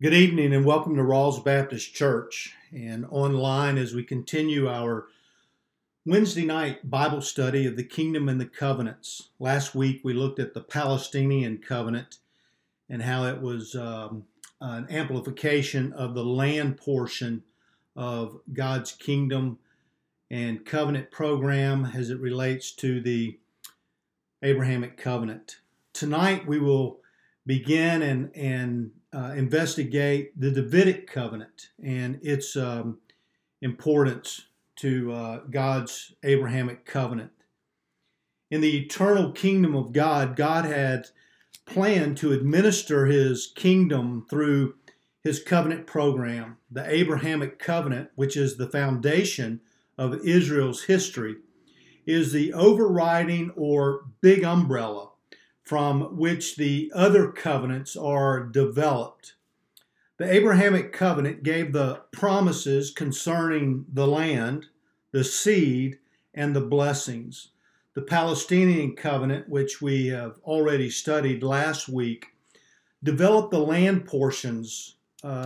Good evening and welcome to Rawls Baptist Church and online as we continue our Wednesday night Bible study of the Kingdom and the Covenants. Last week we looked at the Palestinian covenant and how it was an amplification of the land portion of God's kingdom and covenant program as it relates to the Abrahamic covenant. Tonight we will begin and investigate the Davidic covenant and its importance to God's Abrahamic covenant. In the eternal kingdom of God, God had planned to administer his kingdom through his covenant program. The Abrahamic covenant, which is the foundation of Israel's history, is the overriding or big umbrella from which the other covenants are developed. The Abrahamic covenant gave the promises concerning the land, the seed, and the blessings. The Palestinian covenant, which we have already studied last week, developed the land portions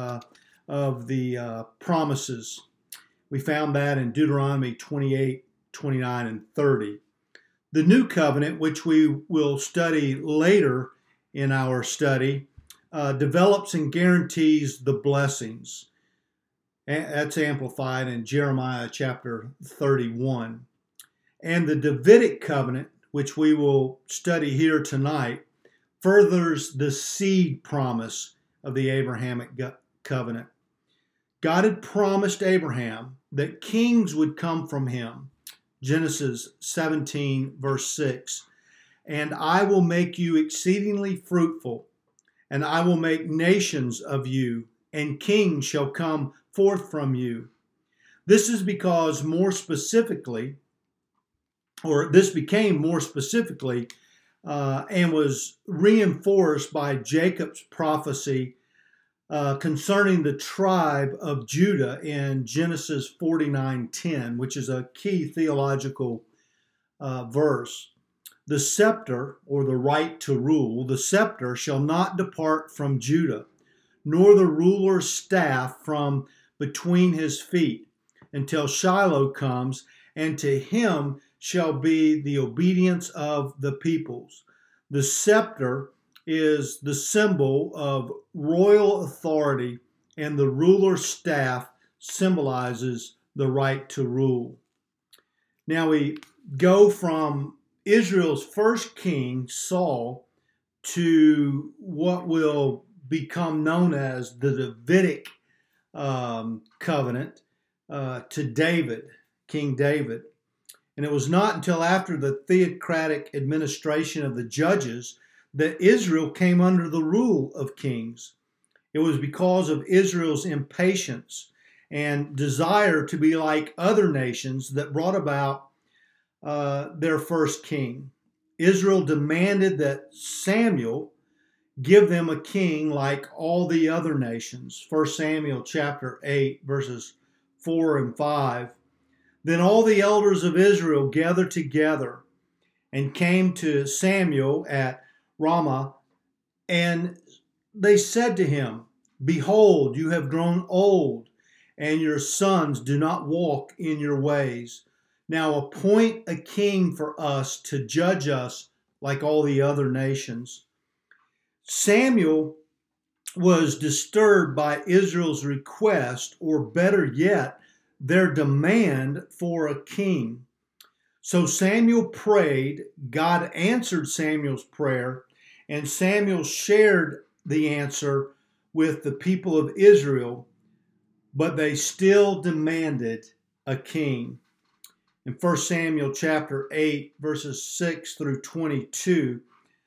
of the promises. We found that in Deuteronomy 28, 29, and 30. The new covenant, which we will study later in our study, develops and guarantees the blessings. That's amplified in Jeremiah chapter 31. And the Davidic covenant, which we will study here tonight, furthers the seed promise of the Abrahamic covenant. God had promised Abraham that kings would come from him. Genesis 17, verse 6. And I will make you exceedingly fruitful, and I will make nations of you, and kings shall come forth from you. This is because this became more specifically and was reinforced by Jacob's prophecy concerning the tribe of Judah in Genesis 49:10, which is a key theological verse. The scepter, or the right to rule, the scepter shall not depart from Judah, nor the ruler's staff from between his feet, until Shiloh comes, and to him shall be the obedience of the peoples. The scepter is the symbol of royal authority, and the ruler's staff symbolizes the right to rule. Now we go from Israel's first king, Saul, to what will become known as the Davidic covenant to David, King David. And it was not until after the theocratic administration of the judges that Israel came under the rule of kings. It was because of Israel's impatience and desire to be like other nations that brought about their first king. Israel demanded that Samuel give them a king like all the other nations. 1 Samuel chapter 8, verses 4 and 5. Then all the elders of Israel gathered together and came to Samuel at Ramah, and they said to him, Behold, you have grown old, and your sons do not walk in your ways. Now appoint a king for us to judge us like all the other nations. Samuel was disturbed by Israel's request, or better yet, their demand for a king. So Samuel prayed, God answered Samuel's prayer, and Samuel shared the answer with the people of Israel, but they still demanded a king. In 1 Samuel chapter 8, verses 6 through 22,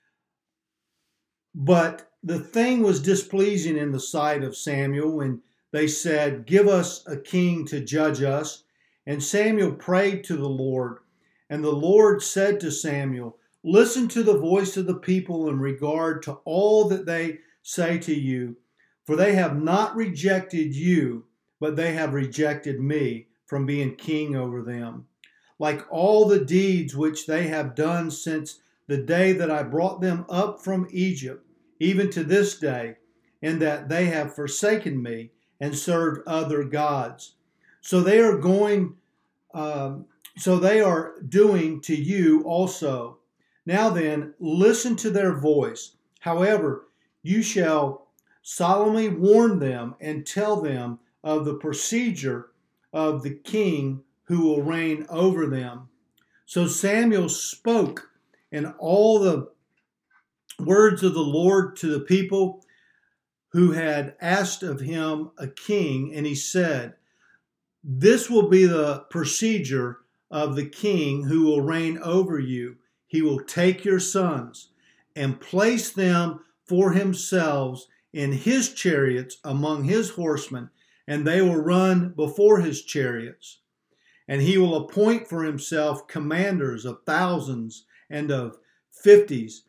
but the thing was displeasing in the sight of Samuel when they said, Give us a king to judge us. And Samuel prayed to the Lord. And the Lord said to Samuel, Listen to the voice of the people in regard to all that they say to you, for they have not rejected you, but they have rejected me from being king over them. Like all the deeds which they have done since the day that I brought them up from Egypt, even to this day, in that they have forsaken me and served other gods. So they are going, so they are doing to you also. Now then, listen to their voice. However, you shall solemnly warn them and tell them of the procedure of the king who will reign over them. So Samuel spoke in all the words of the Lord to the people who had asked of him a king, and he said, "This will be the procedure of the king who will reign over you. He will take your sons and place them for himself in his chariots among his horsemen, and they will run before his chariots. And he will appoint for himself commanders of thousands and of fifties,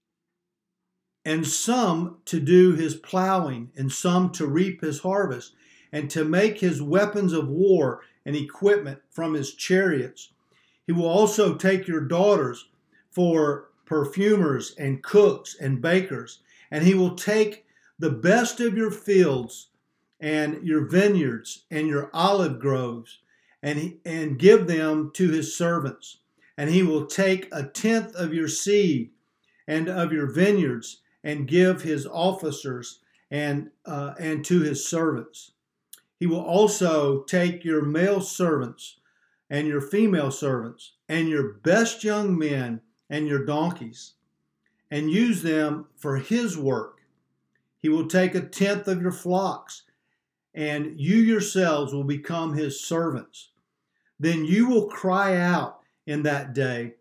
and some to do his plowing, and some to reap his harvest, and to make his weapons of war and equipment from his chariots. He will also take your daughters for perfumers and cooks and bakers, and he will take the best of your fields and your vineyards and your olive groves, and give them to his servants. And he will take a tenth of your seed and of your vineyards, and give his officers and to his servants. He will also take your male servants and your female servants and your best young men and your donkeys, and use them for his work. He will take a tenth of your flocks, and you yourselves will become his servants. Then you will cry out in that day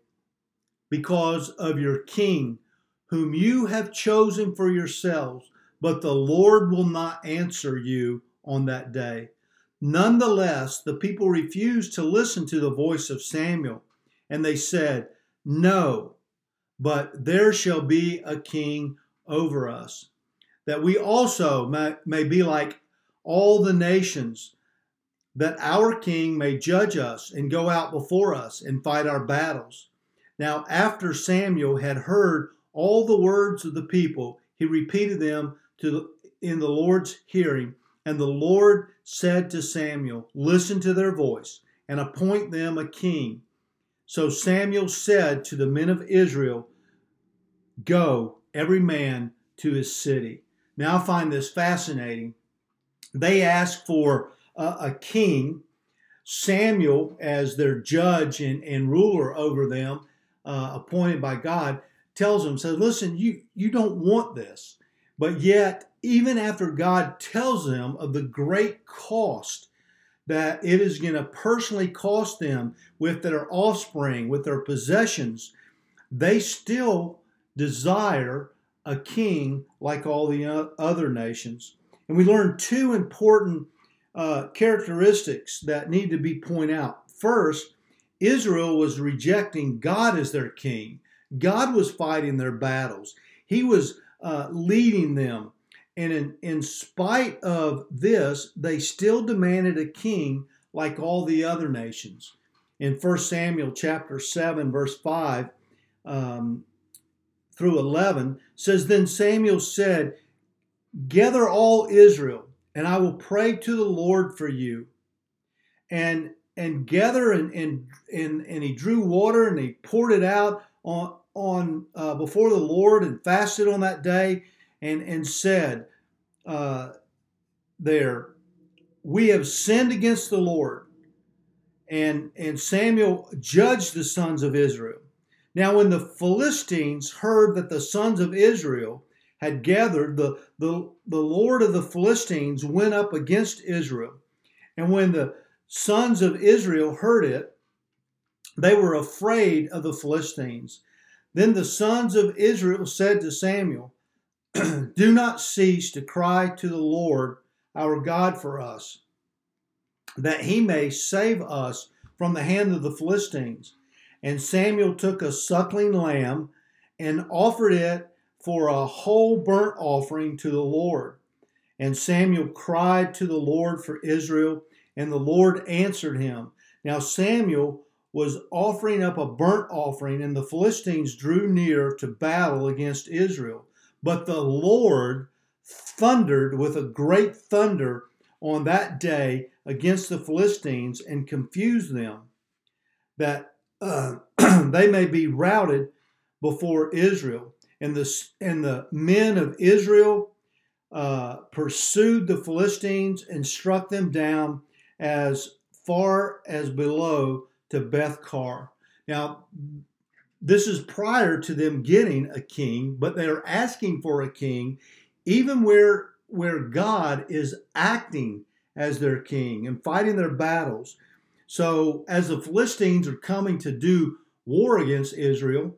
because of your king, whom you have chosen for yourselves, but the Lord will not answer you on that day." Nonetheless, the people refused to listen to the voice of Samuel, and they said, "No, but there shall be a king over us, that we also may be like all the nations, that our king may judge us and go out before us and fight our battles." Now, after Samuel had heard all the words of the people, he repeated them in the Lord's hearing. And the Lord said to Samuel, "Listen to their voice and appoint them a king." So Samuel said to the men of Israel, "Go, every man to his city." Now I find this fascinating. They asked for a king, Samuel as their judge and ruler over them, appointed by God, tells them, says, "Listen, you don't want this." But yet, even after God tells them of the great cost that it is going to personally cost them with their offspring, with their possessions, they still desire a king like all the other nations. And we learn two important characteristics that need to be pointed out. First, Israel was rejecting God as their king. God was fighting their battles. He was leading them. And in spite of this, they still demanded a king like all the other nations. In 1 Samuel chapter 7, verse 5 through 11, says, "Then Samuel said, 'Gather all Israel, and I will pray to the Lord for you.' And gather, and he drew water, and he poured it out on before the Lord, and fasted on that day, and said there, 'We have sinned against the Lord.' And Samuel judged the sons of Israel. Now when the Philistines heard that the sons of Israel had gathered, the Lord of the Philistines went up against Israel. And when the sons of Israel heard it, they were afraid of the Philistines. Then the sons of Israel said to Samuel, 'Do not cease to cry to the Lord our God for us, that he may save us from the hand of the Philistines.' And Samuel took a suckling lamb and offered it for a whole burnt offering to the Lord. And Samuel cried to the Lord for Israel, and the Lord answered him. Now Samuel was offering up a burnt offering, and the Philistines drew near to battle against Israel. But the Lord thundered with a great thunder on that day against the Philistines and confused them, that they may be routed before Israel. And the men of Israel pursued the Philistines and struck them down as far as below to Beth-kar. Now, this is prior to them getting a king, but they are asking for a king, even where God is acting as their king and fighting their battles. So as the Philistines are coming to do war against Israel,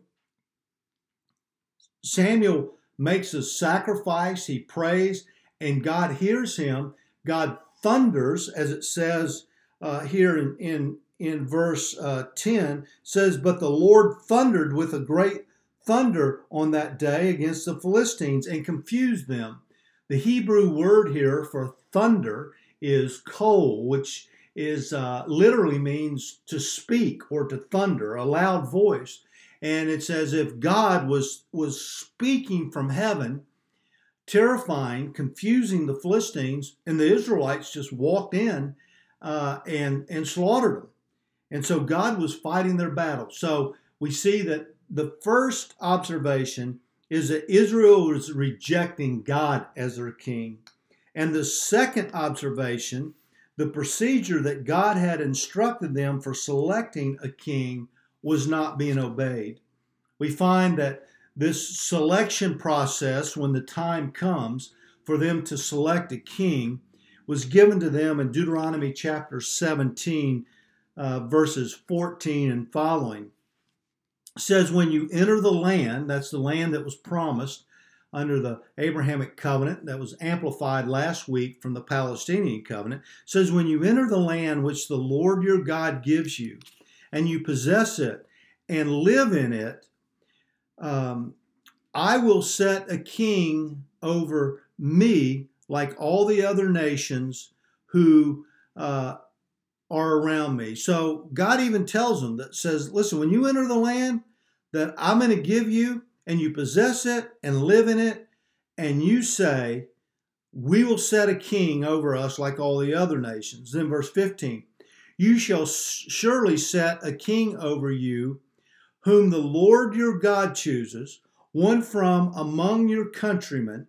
Samuel makes a sacrifice, he prays, and God hears him. God thunders, as it says here in verse 10, says, "But the Lord thundered with a great thunder on that day against the Philistines and confused them." The Hebrew word here for thunder is kol, which is literally means to speak or to thunder, a loud voice. And it's as if God was speaking from heaven, terrifying, confusing the Philistines, and the Israelites just walked in and slaughtered them. And so God was fighting their battle. So we see that the first observation is that Israel was rejecting God as their king. And the second observation, the procedure that God had instructed them for selecting a king was not being obeyed. We find that this selection process, when the time comes for them to select a king, was given to them in Deuteronomy chapter 17, verses 14 and following. It says, "When you enter the land," that's the land that was promised under the Abrahamic covenant that was amplified last week from the Palestinian covenant, says, "When you enter the land which the Lord your God gives you, and you possess it and live in it, I will set a king over me like all the other nations who are around me." So God even tells them, that says, listen, when you enter the land that I'm going to give you and you possess it and live in it, and you say, we will set a king over us like all the other nations. Then verse 15, "You shall surely set a king over you whom the Lord your God chooses, one from among your countrymen.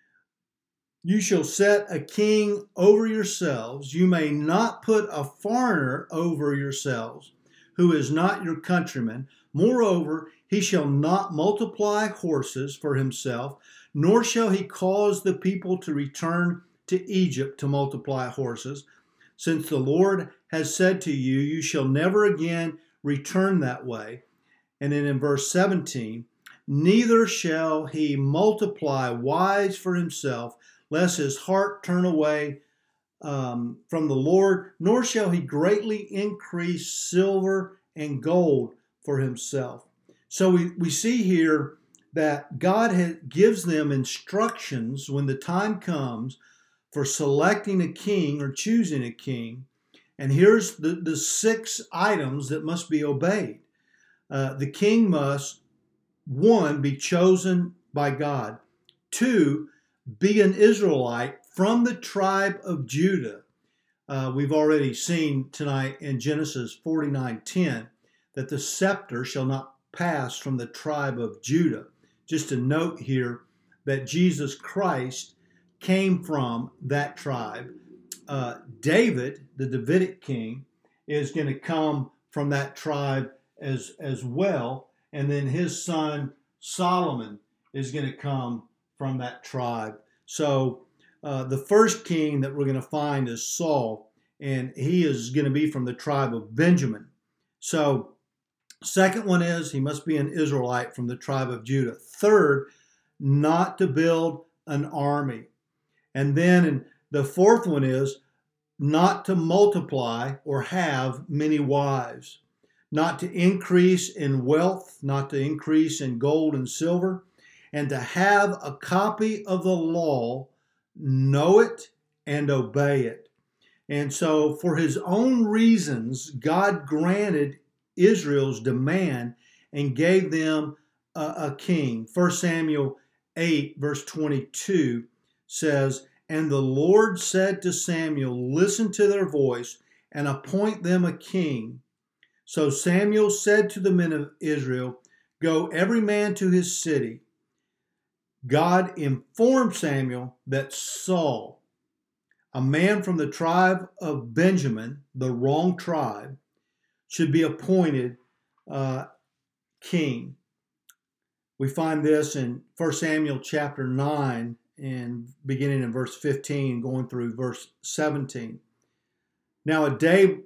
You shall set a king over yourselves. You may not put a foreigner over yourselves, who is not your countryman. Moreover, he shall not multiply horses for himself, nor shall he cause the people to return to Egypt to multiply horses. Since the Lord has said to you, you shall never again return that way." And then in verse 17, "Neither shall he multiply wives for himself, lest his heart turn away from the Lord, nor shall he greatly increase silver and gold for himself." So we see here that God gives them instructions when the time comes for selecting a king or choosing a king. And here's the 6 items that must be obeyed. The king must, 1, be chosen by God. 2, be an Israelite from the tribe of Judah. We've already seen tonight in Genesis 49:10 that the scepter shall not pass from the tribe of Judah. Just a note here that Jesus Christ came from that tribe. David, the Davidic king, is going to come from that tribe as well. And then his son Solomon is going to come from that tribe. So the first king that we're going to find is Saul, and he is going to be from the tribe of Benjamin. So second one is he must be an Israelite from the tribe of Judah. Third, not to build an army. And then the fourth one is not to multiply or have many wives, not to increase in wealth, not to increase in gold and silver, and to have a copy of the law, know it and obey it. And so for his own reasons, God granted Israel's demand and gave them a king. 1 Samuel 8, verse 22 says, "And the Lord said to Samuel, listen to their voice and appoint them a king. So Samuel said to the men of Israel, go every man to his city." God informed Samuel that Saul, a man from the tribe of Benjamin, the wrong tribe, should be appointed king. We find this in 1 Samuel chapter 9 and beginning in verse 15, going through verse 17. Now a day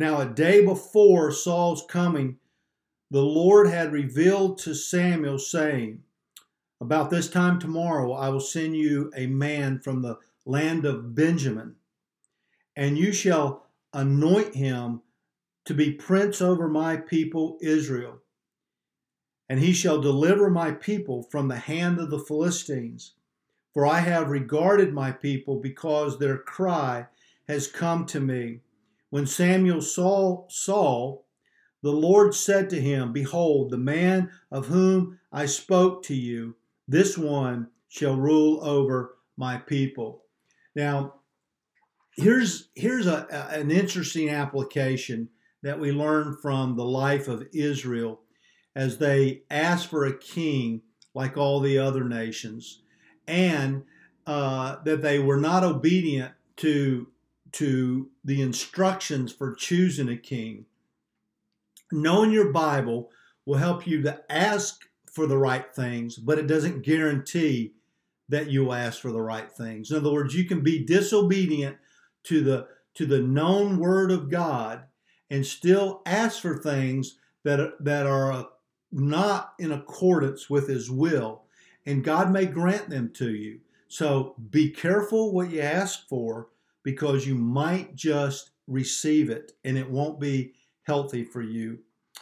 before Saul's coming, the Lord had revealed to Samuel, saying, about this time tomorrow I will send you a man from the land of Benjamin, and you shall anoint him to be prince over my people Israel. And he shall deliver my people from the hand of the Philistines. For I have regarded my people, because their cry has come to me. When Samuel saw Saul, the Lord said to him, behold, the man of whom I spoke to you, this one shall rule over my people. Now, here's an interesting application that we learn from the life of Israel as they asked for a king like all the other nations, and that they were not obedient to the instructions for choosing a king. Knowing your Bible will help you to ask for the right things, but it doesn't guarantee that you'll ask for the right things. In other words, you can be disobedient to the known Word of God and still ask for things that are not in accordance with His will, and God may grant them to you. So be careful what you ask for, because you might just receive it and it won't be healthy for you.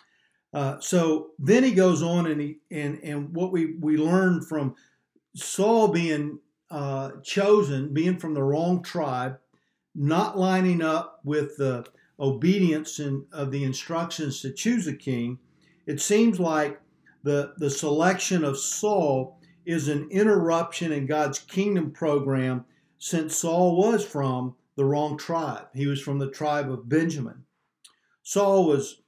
So then he goes on, and what we learn from Saul being chosen, being from the wrong tribe, not lining up with the obedience of the instructions to choose a king, it seems like the selection of Saul is an interruption in God's kingdom program, since Saul was from the wrong tribe. He was from the tribe of Benjamin. Saul was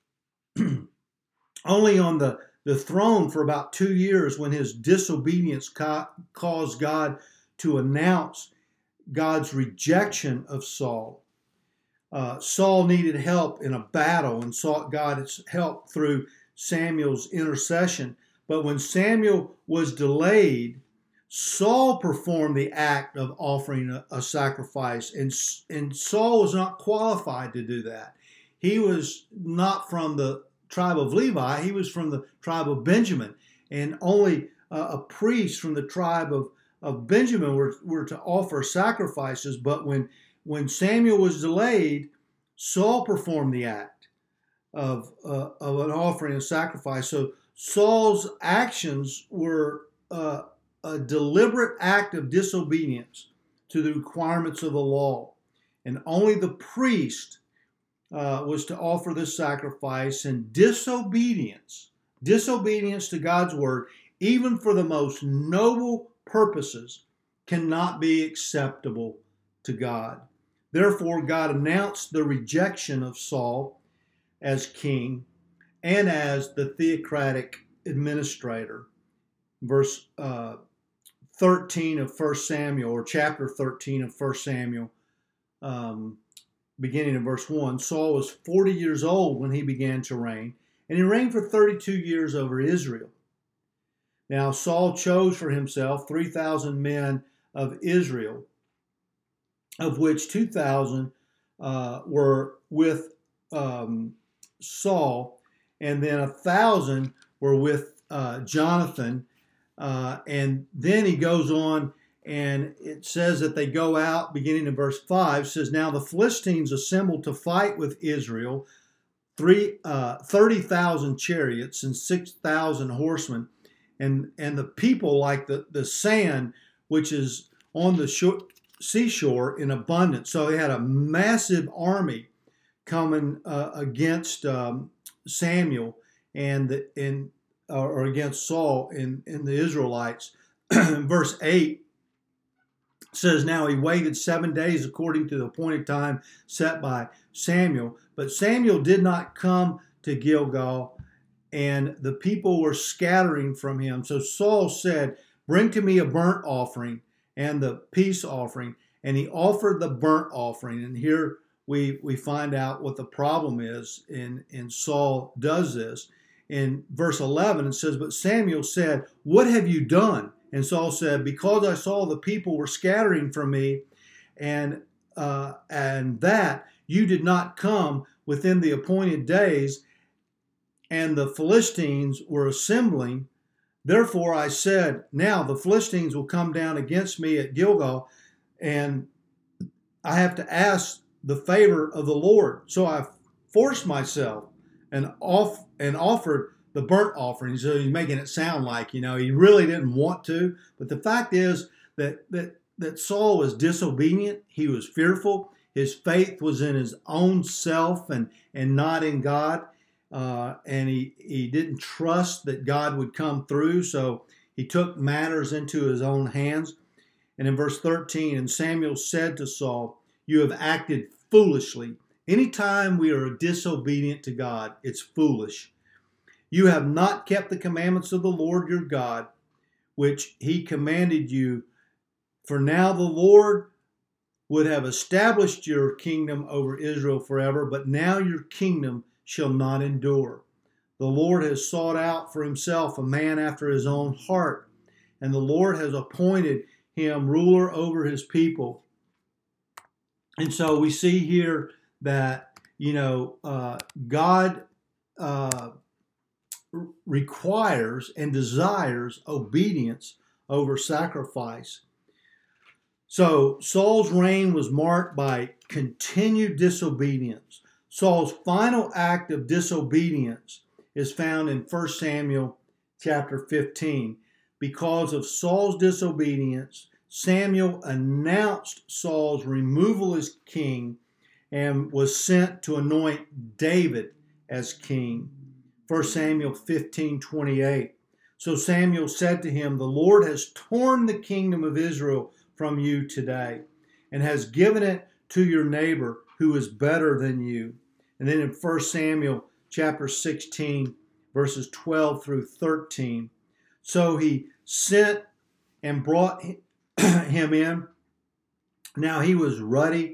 only on the throne for about 2 years when his disobedience caused God to announce God's rejection of Saul. Saul needed help in a battle and sought God's help through Samuel's intercession. But when Samuel was delayed, Saul performed the act of offering a sacrifice, and Saul was not qualified to do that. He was not from the tribe of Levi, he was from the tribe of Benjamin, and only a priest from the tribe of Benjamin were to offer sacrifices. But when Samuel was delayed, Saul performed the act of an offering of sacrifice. So Saul's actions were a deliberate act of disobedience to the requirements of the law, and only the priest was to offer this sacrifice. And disobedience to God's word, even for the most noble purposes, cannot be acceptable to God. Therefore, God announced the rejection of Saul as king and as the theocratic administrator. Verse 13 of 1 Samuel, or chapter 13 of 1 Samuel, beginning in verse 1, Saul was 40 years old when he began to reign, and he reigned for 32 years over Israel. Now Saul chose for himself 3,000 men of Israel, of which 2,000 were with Saul, and then 1,000 were with Jonathan. And then he goes on, and it says that they go out, beginning in verse 5, says, now the Philistines assembled to fight with Israel, 30,000 chariots and 6,000 horsemen, and the people like the sand which is on the seashore in abundance. So they had a massive army coming against Samuel or against Saul in the Israelites. Verse 8 says, now he waited 7 days according to the appointed time set by Samuel. But Samuel did not come to Gilgal, and the people were scattering from him. So Saul said, bring to me a burnt offering and the peace offering. And he offered the burnt offering. And here we find out what the problem is. And Saul does this. In verse 11, it says, but Samuel said, what have you done? And Saul said, because I saw the people were scattering from me, and that you did not come within the appointed days, and the Philistines were assembling. Therefore I said, now the Philistines will come down against me at Gilgal, and I have to ask the favor of the Lord. So I forced myself and offered the burnt offering. So he's making it sound like, he really didn't want to. But the fact is that Saul was disobedient. He was fearful. His faith was in his own self and not in God. And he didn't trust that God would come through. So he took matters into his own hands. And in verse 13, and Samuel said to Saul, you have acted foolishly. Anytime we are disobedient to God, it's foolish. You have not kept the commandments of the Lord your God, which he commanded you. For now the Lord would have established your kingdom over Israel forever, but now your kingdom shall not endure. The Lord has sought out for himself a man after his own heart, and the Lord has appointed him ruler over his people. And so we see here that, God requires and desires obedience over sacrifice. So Saul's reign was marked by continued disobedience. Saul's final act of disobedience is found in 1 Samuel chapter 15. Because of Saul's disobedience, Samuel announced Saul's removal as king and was sent to anoint David as king. 1 Samuel 15:28. So Samuel said to him, the Lord has torn the kingdom of Israel from you today and has given it to your neighbor who is better than you. And then in 1 Samuel chapter 16, verses 12 through 13. So he sent and brought him in. Now he was ruddy,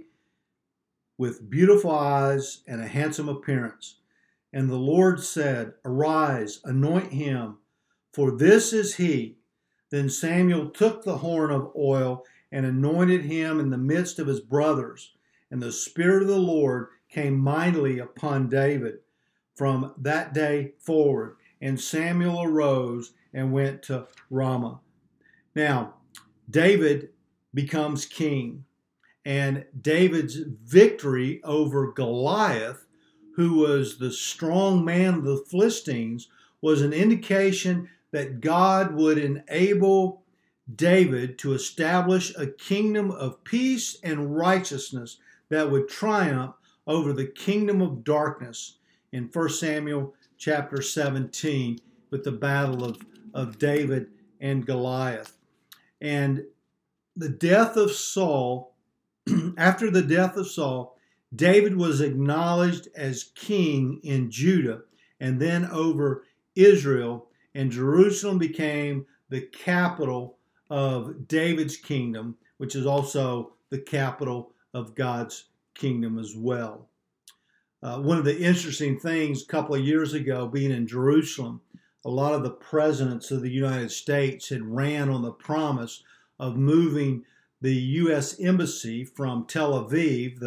with beautiful eyes and a handsome appearance. And the Lord said, arise, anoint him, for this is he. Then Samuel took the horn of oil and anointed him in the midst of his brothers. And the Spirit of the Lord came mightily upon David from that day forward. And Samuel arose and went to Ramah. Now, David becomes king. And David's victory over Goliath, who was the strong man of the Philistines, was an indication that God would enable David to establish a kingdom of peace and righteousness that would triumph over the kingdom of darkness in 1 Samuel chapter 17 with the battle of David and Goliath. And the death of Saul, after the death of Saul, David was acknowledged as king in Judah and then over Israel, and Jerusalem became the capital of David's kingdom, which is also the capital of God's kingdom as well. One of the interesting things a couple of years ago, being in Jerusalem, a lot of the presidents of the United States had ran on the promise of moving the U.S. Embassy from Tel Aviv,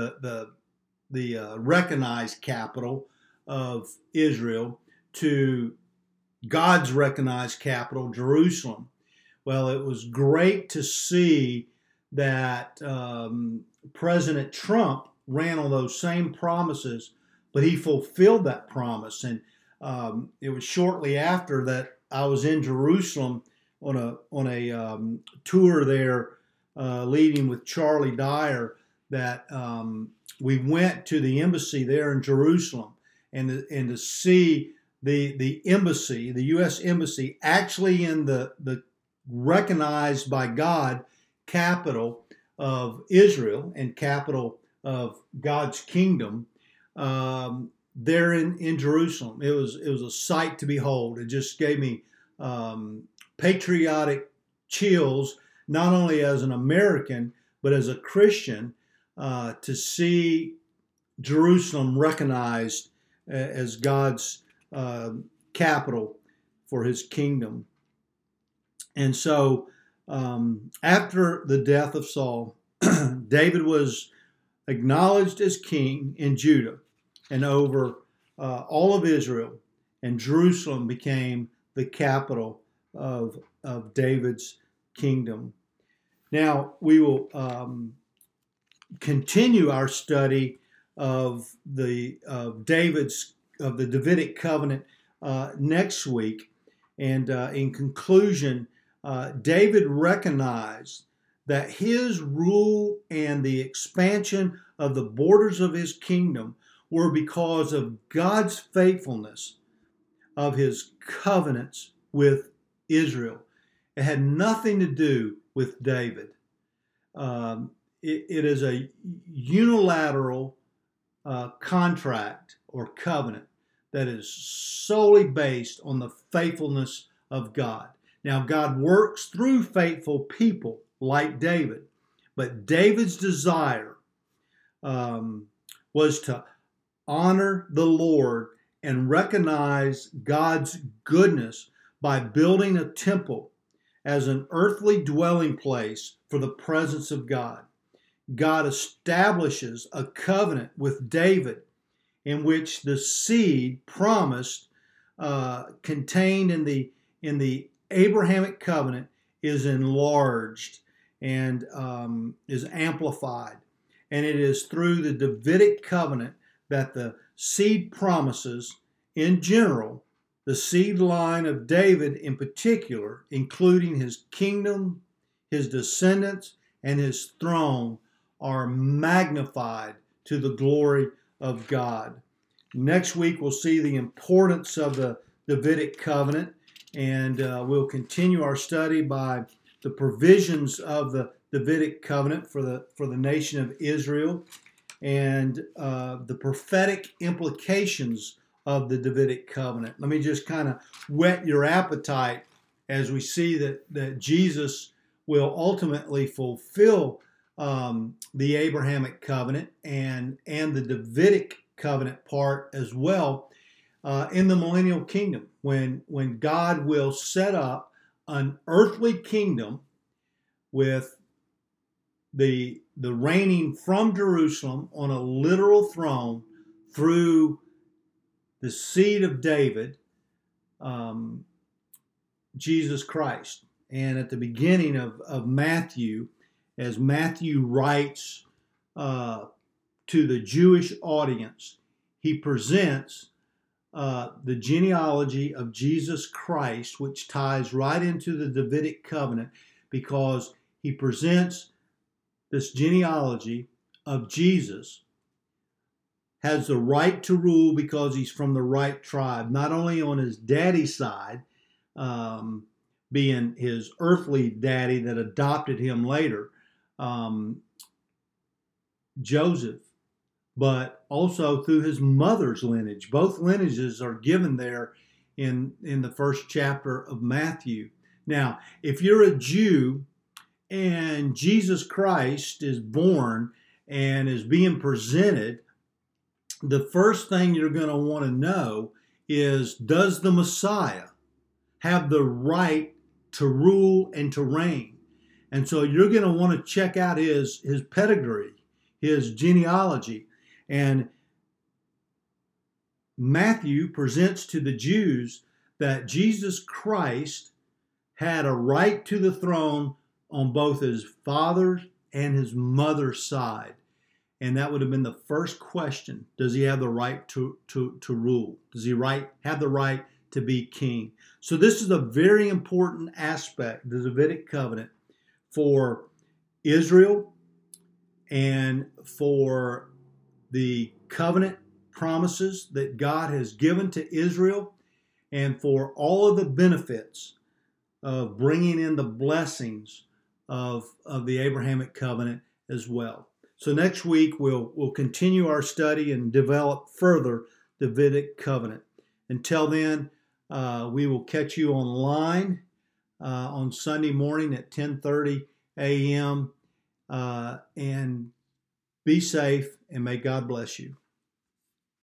the recognized capital of Israel, to God's recognized capital, Jerusalem. Well, it was great to see that President Trump ran on those same promises, but he fulfilled that promise. And it was shortly after that I was in Jerusalem on a tour there, leading with Charlie Dyer, that we went to the embassy there in Jerusalem, and to see the embassy, the U.S. Embassy, actually in the recognized by God capital of Israel and capital of God's kingdom, there in Jerusalem. It was a sight to behold. It just gave me patriotic chills, not only as an American, but as a Christian, to see Jerusalem recognized as God's capital for his kingdom. And so after the death of Saul, David was acknowledged as king in Judah and over all of Israel, and Jerusalem became the capital of David's kingdom. Now we will continue our study of the Davidic covenant next week, and in conclusion, David recognized that his rule and the expansion of the borders of his kingdom were because of God's faithfulness of his covenants with Israel. It had nothing to do with David. It is a unilateral contract or covenant that is solely based on the faithfulness of God. Now, God works through faithful people like David, but David's desire was to honor the Lord and recognize God's goodness by building a temple as an earthly dwelling place for the presence of God. God establishes a covenant with David in which the seed promised contained in the Abrahamic covenant is enlarged and is amplified. And it is through the Davidic covenant that the seed promises in general, the seed line of David in particular, including his kingdom, his descendants, and his throne, are magnified to the glory of God. Next week, we'll see the importance of the Davidic covenant, and we'll continue our study by the provisions of the Davidic covenant for the nation of Israel, and the prophetic implications of the Davidic covenant. Let me just kind of whet your appetite as we see that Jesus will ultimately fulfill the Abrahamic covenant and the Davidic covenant part as well in the millennial kingdom, when God will set up an earthly kingdom with the reigning from Jerusalem on a literal throne through the seed of David, Jesus Christ. And at the beginning of Matthew, as Matthew writes to the Jewish audience, he presents the genealogy of Jesus Christ, which ties right into the Davidic covenant, because he presents this genealogy of Jesus has the right to rule because he's from the right tribe, not only on his daddy's side, being his earthly daddy that adopted him later, Joseph, but also through his mother's lineage. Both lineages are given there in the first chapter of Matthew. Now, if you're a Jew and Jesus Christ is born and is being presented, the first thing you're going to want to know is, does the Messiah have the right to rule and to reign? And so you're going to want to check out his pedigree, his genealogy. And Matthew presents to the Jews that Jesus Christ had a right to the throne on both his father's and his mother's side. And that would have been the first question. Does he have the right to rule? Does he have the right to be king? So this is a very important aspect, the Davidic covenant, for Israel and for the covenant promises that God has given to Israel, and for all of the benefits of bringing in the blessings of the Abrahamic covenant as well. So next week we'll continue our study and develop further the Davidic covenant. Until then, we will catch you online on Sunday morning at 10:30 a.m. And be safe, and may God bless you.